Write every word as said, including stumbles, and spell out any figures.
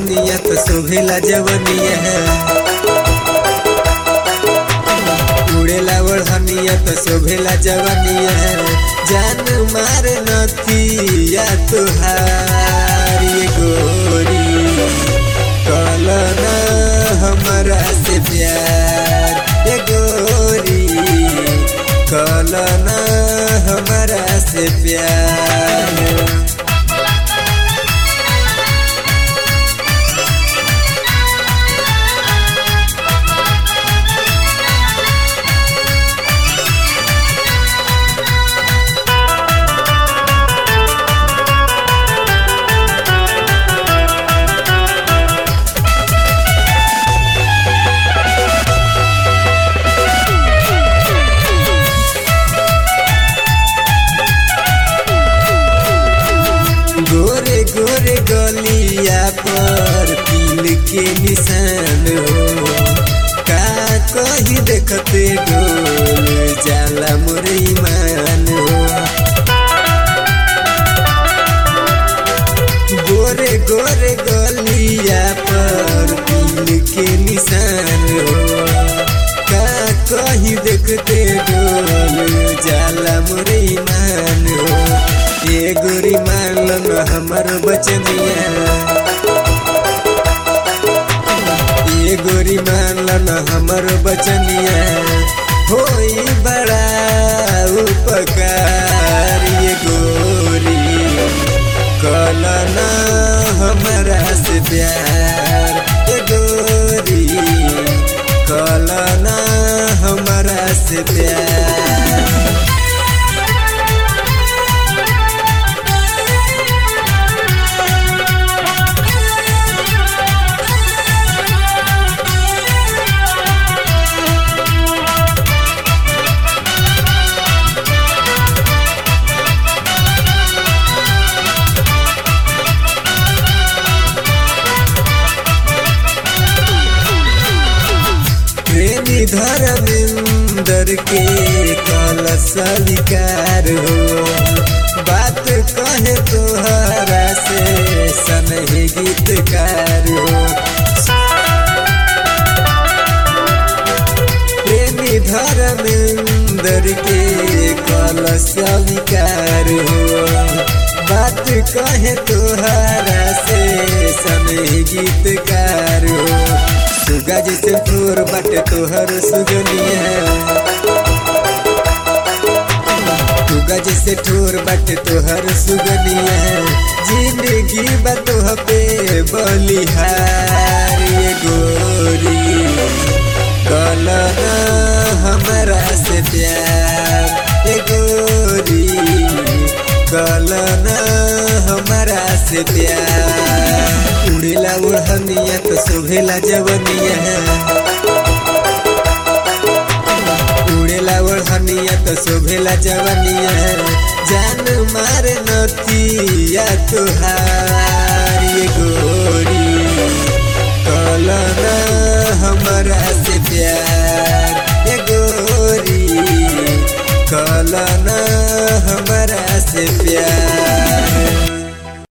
ओढ़निया तो शोभेला जवनिया उड़ेला ओढ़निया तो शोभेला जवनिया जान मार नथिया तुहार ये गोरी कलना हमरा से प्यार ये गोरी कलना हमरा से प्यार। गोरे गोरे गलिया पर तिल के निशान हो का कहीं देखते डोल जाला मोर ईमान हो। गोरे गोरे गलिया पर तिल के निशान हो का कहीं देखते डोल जाला मोर ईमान हो। ये गोरी मान लो हमर बचनिया ये गोरी मान लो हमर बचनिया होई बड़ा उपकार ये गोरी कलना हमरा से प्यार ये गोरी कलना हमरा से प्यार। प्रेमी धर्मेंद्र के कलशलिकार हो बात कहे तोहरा से सनही गीतकार हो। प्रेमी धर्मेंद्र के कलशलिकार हो बात कहे तोहरा से सनही गीतकार हो। सुगा जैसे तोर बाटे तोहर सुगनिया सुगा जैसे ठोर बाटे तोहर सुगनिया जिंदगी बा तोह पे बलिहार ये गोरी कलना हमरा से प्यार ये गोरी कलना हमरा से प्यार। उड़ेला ओढ़निया तो शोभेला जवनिया उड़ेला ओढ़निया तो शोभेला जवनिया जान मार नथिया तुहार ये गोरी कलना हमरा से प्यार ये गोरी कलना हमरा से प्यार।